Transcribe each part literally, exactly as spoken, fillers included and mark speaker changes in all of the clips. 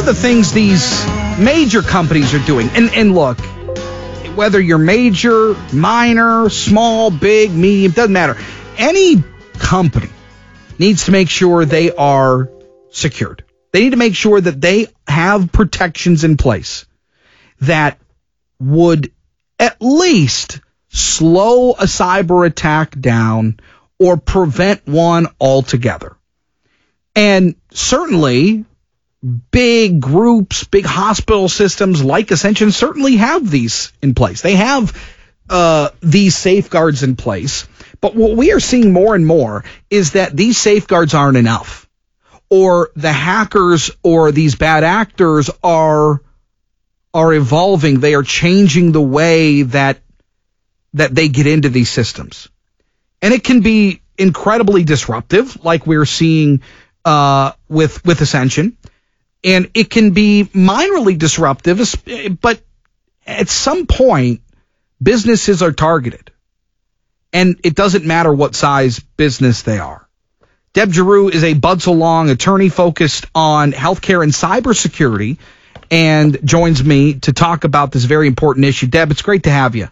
Speaker 1: the things these major companies are doing, and, and look, whether you're major, minor, small, big, medium, doesn't matter. Any company needs to make sure they are secured. They need to make sure that they have protections in place that would at least slow a cyber attack down or prevent one altogether. And certainly big groups, big hospital systems like Ascension certainly have these in place. They have uh, these safeguards in place. But what we are seeing more and more is that these safeguards aren't enough, or the hackers or these bad actors are are evolving. They are changing the way that that they get into these systems. And it can be incredibly disruptive, like we're seeing uh, with with Ascension. And it can be minorly disruptive, but at some point, businesses are targeted. And it doesn't matter what size business they are. Deb Giroux is a Bud So Long attorney focused on healthcare and cybersecurity and joins me to talk about this very important issue. Deb, it's great to have you.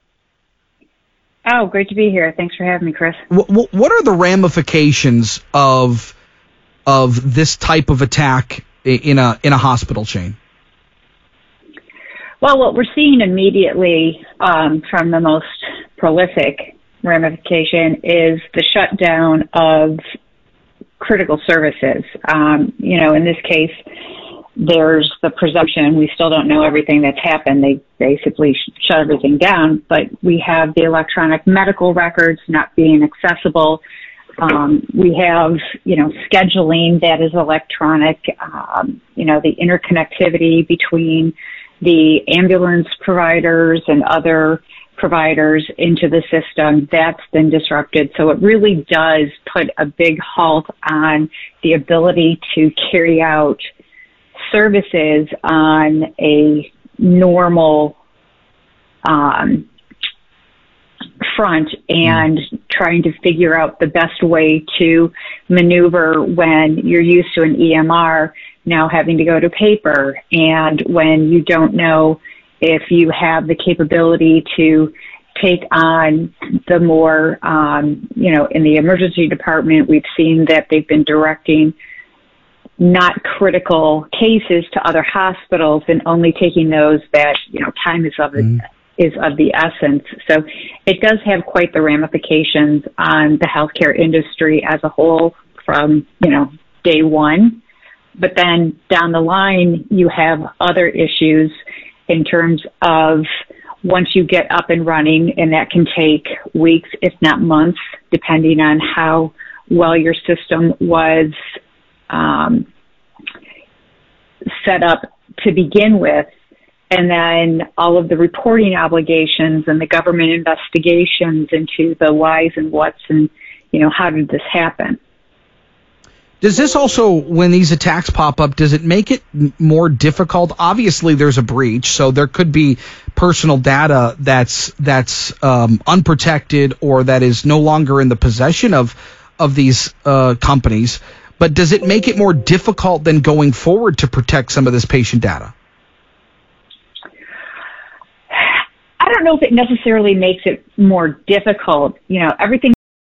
Speaker 2: Oh, great to be here. Thanks for having me, Chris.
Speaker 1: What, what are the ramifications of of this type of attack in a in a hospital chain?
Speaker 2: Well, what we're seeing immediately um, from the most prolific ramification is the shutdown of critical services. Um, you know, in this case, there's the presumption, we still don't know everything that's happened. They basically sh- shut everything down, but we have the electronic medical records not being accessible. Um, we have, you know, scheduling that is electronic, um, you know, the interconnectivity between the ambulance providers and other providers into the system, that's been disrupted. So it really does put a big halt on the ability to carry out services on a normal um, front and trying to figure out the best way to maneuver when you're used to an E M R now having to go to paper, and when you don't know if you have the capability to take on the more, um, you know, in the emergency department, we've seen that they've been directing not critical cases to other hospitals and only taking those that, you know, time is of, mm. is of the essence. So it does have quite the ramifications on the healthcare industry as a whole from, you know, day one. But then down the line, you have other issues in terms of once you get up and running, and that can take weeks, if not months, depending on how well your system was um, set up to begin with. And then all of the reporting obligations and the government investigations into the whys and whats and, you know, how did this happen?
Speaker 1: Does this also, when these attacks pop up, does it make it more difficult? Obviously, there's a breach, so there could be personal data that's that's um, unprotected or that is no longer in the possession of of these uh, companies. But does it make it more difficult than going forward to protect some of this patient data?
Speaker 2: I don't know if it necessarily makes it more difficult. You know, everything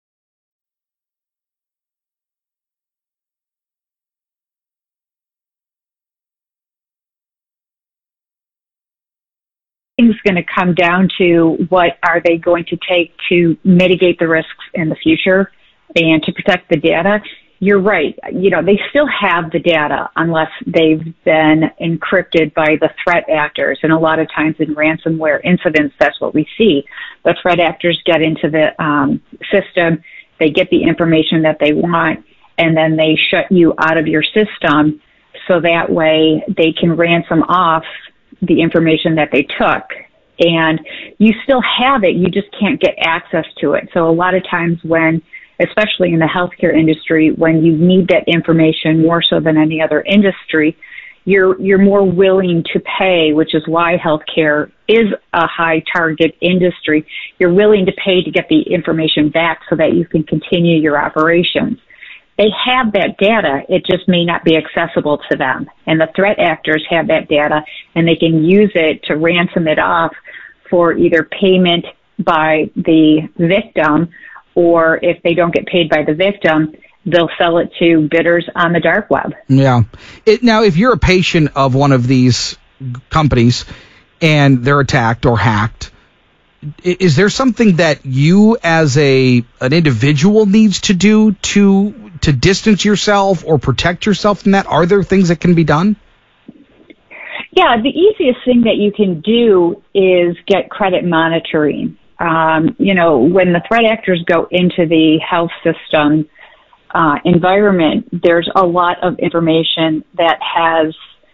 Speaker 2: is going to come down to what are they going to take to mitigate the risks in the future and to protect the data. You're right. You know, they still have the data unless they've been encrypted by the threat actors. And a lot of times in ransomware incidents, that's what we see. The threat actors get into the um, system, they get the information that they want, and then they shut you out of your system so that way they can ransom off the information that they took. And you still have it, you just can't get access to it. So a lot of times when, especially in the healthcare industry, when you need that information more so than any other industry, you're you're more willing to pay, which is why healthcare is a high target industry. You're willing to pay to get the information back so that you can continue your operations. they have that data. It just may not be accessible to them. And the threat actors have that data, and they can use it to ransom it off for either payment by the victim, or if they don't get paid by the victim, they'll sell it to bidders on the dark web.
Speaker 1: Yeah. It, now, if you're a patient of one of these companies and they're attacked or hacked, is there something that you as a an individual needs to do to to distance yourself or protect yourself from that? Are there things that can be done?
Speaker 2: Yeah, the easiest thing that you can do is get credit monitoring. Um, you know, when the threat actors go into the health system uh, environment, there's a lot of information that has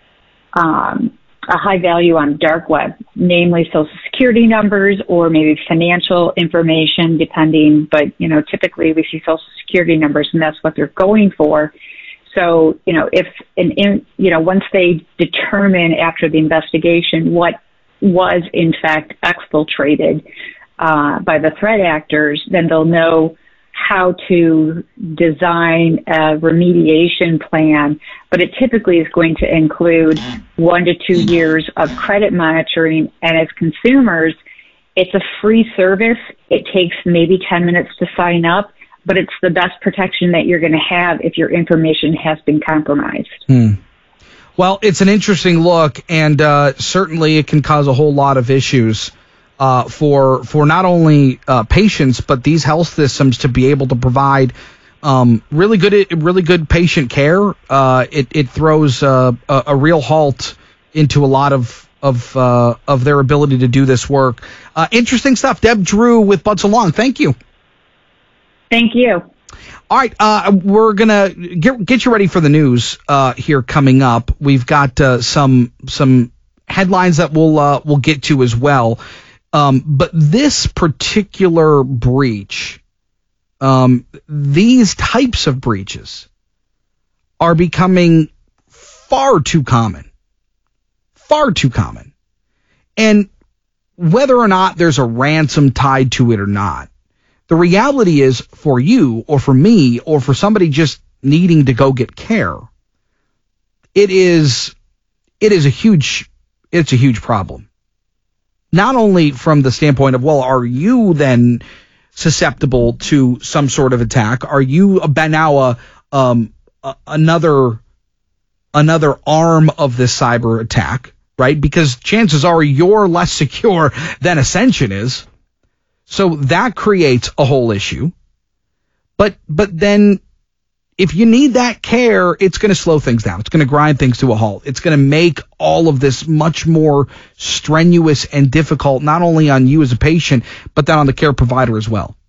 Speaker 2: um, a high value on dark web, namely social security numbers or maybe financial information, depending. But, you know, typically we see social security numbers, and that's what they're going for. So, you know, if, an in, you know, once they determine after the investigation what was in fact exfiltrated uh, by the threat actors, then they'll know how to design a remediation plan. But it typically is going to include one to two years of credit monitoring. And as consumers, it's a free service. It takes maybe ten minutes to sign up, but it's the best protection that you're going to have if your information has been compromised.
Speaker 1: Hmm. Well, it's an interesting look, and uh, certainly it can cause a whole lot of issues uh, for for not only uh, patients, but these health systems to be able to provide um, really good really good patient care. Uh, it, it throws uh, a, a real halt into a lot of of uh, of their ability to do this work. Uh, interesting stuff. Deb Drew with Butts Along. Thank you.
Speaker 2: Thank you.
Speaker 1: All right, uh, we're gonna get get you ready for the news uh, here coming up. We've got uh, some some headlines that we'll uh, we'll get to as well. Um, but this particular breach, um, these types of breaches, are becoming far too common, far too common. And whether or not there's a ransom tied to it or not, the reality is for you or for me or for somebody just needing to go get care, it is it is a huge it's a huge problem. Not only from the standpoint of, well, are you then susceptible to some sort of attack? Are you a, now a, um, a, another another arm of this cyber attack, right? Because chances are you're less secure than Ascension is. So that creates a whole issue. But but then if you need that care, it's going to slow things down. It's going to grind things to a halt. It's going to make all of this much more strenuous and difficult, not only on you as a patient, but then on the care provider as well.